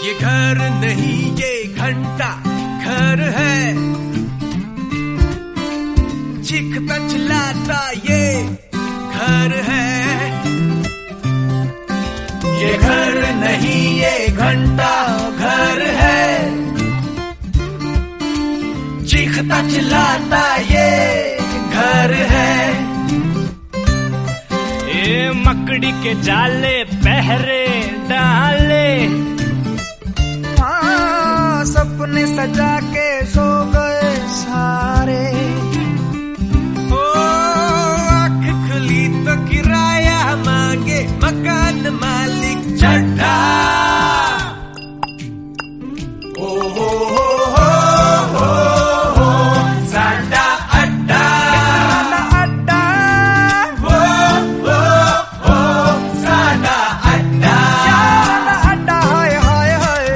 ये घर नहीं ये घंटा घर है, चीखता चिल्लाता ये घर है। ये घर नहीं ये घंटा घर है, चीखता चिल्लाता ये घर है। ये मकड़ी के जाले पहरे डाले, सपने सजा के सो गए सारे। ओ आँख खुली तो किराया मांगे मकान मालिक चढ़ा। ओ हो साडा अड्डा अड्डा हो साडा अड्डा अड्डा हाय हाय हाय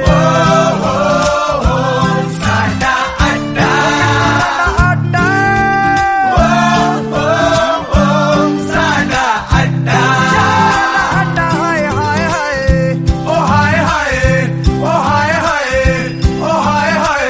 साडा अड्डा अड्डा साडा अड्डा अड्डा हाय हाय हाय ओ हाय हाय ओ हाय हाय ओ हाय हाय।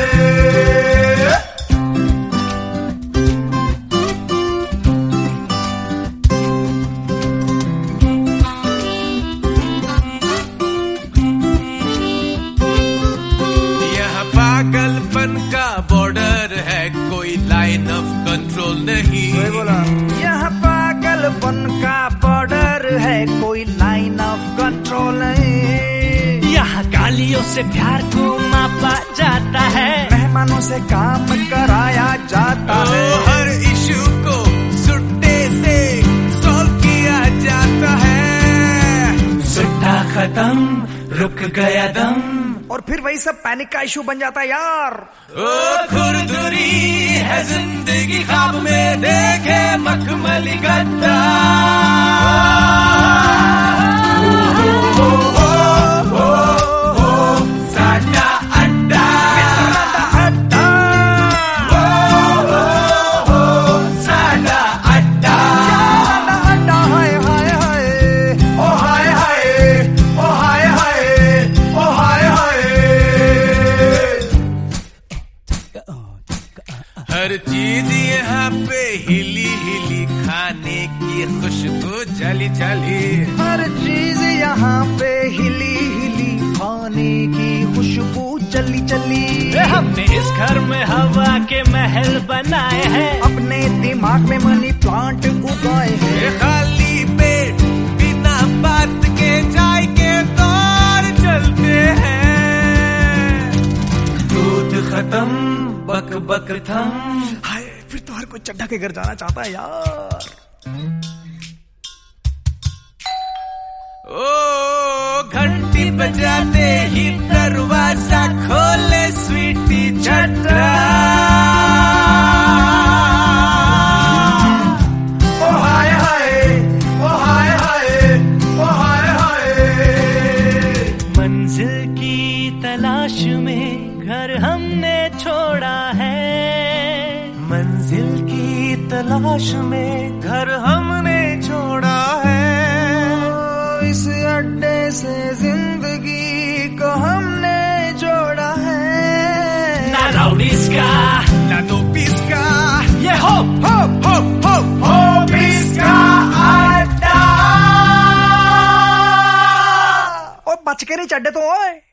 यहाँ पागलपन का बॉर्डर है, कोई लाइन ऑफ कंट्रोल नहीं। यहाँ पागलपन का बॉर्डर है, कोई लाइन ऑफ कंट्रोल नहीं। यहाँ गालियों से प्यार को मापा जाता है, मेहमानों से काम कराया जाता ओ, है। हर इशू को सुट्टे से सॉल्व किया जाता है। सुट्टा खत्म रुक गया दम, और फिर वही सब पैनिक का इशू बन जाता है यार। ओ खुरदुरी है जिंदगी, ख्वाब में देखे मखमली गद्दा। साडा अड्डा अड्डा साडा अड्डा अड्डा हाय हाय हाय ओ हाय हाय ओ हाय हाय ओ हाय हाय। हर चीज यहाँ पे हिली हिली, खाने की खुशबू जली जली। हर चीज यहाँ पे हिली हिली, खाने की खुशबू चली चली। हमने इस घर में हवा के महल बनाए हैं, अपने दिमाग में मनी प्लांट उगाए हैं। ये खाली पेट बिना बात के चाय के दौर चलते हैं। दूध खत्म बक बक थम। हाय फिर तो हर कोई चड्ढा के घर जाना चाहता है यार। ओ घंटी बजाते ही दरवाजा खोले स्वीटी चड्ढा। ओ हाय हाय ओ हाय हाय ओ हाय हाय। मंजिल की तलाश में घर हमने छोड़ा है, मंजिल की तलाश में घर हमने छोड़ा है। इस अड्डे से जिंदगी को हमने जोड़ा है। ना राउडीज का ना दो पीस का, ये hope hope hope hope hope इसका अड्डा। और बच के नहीं चड्डे तो ओए।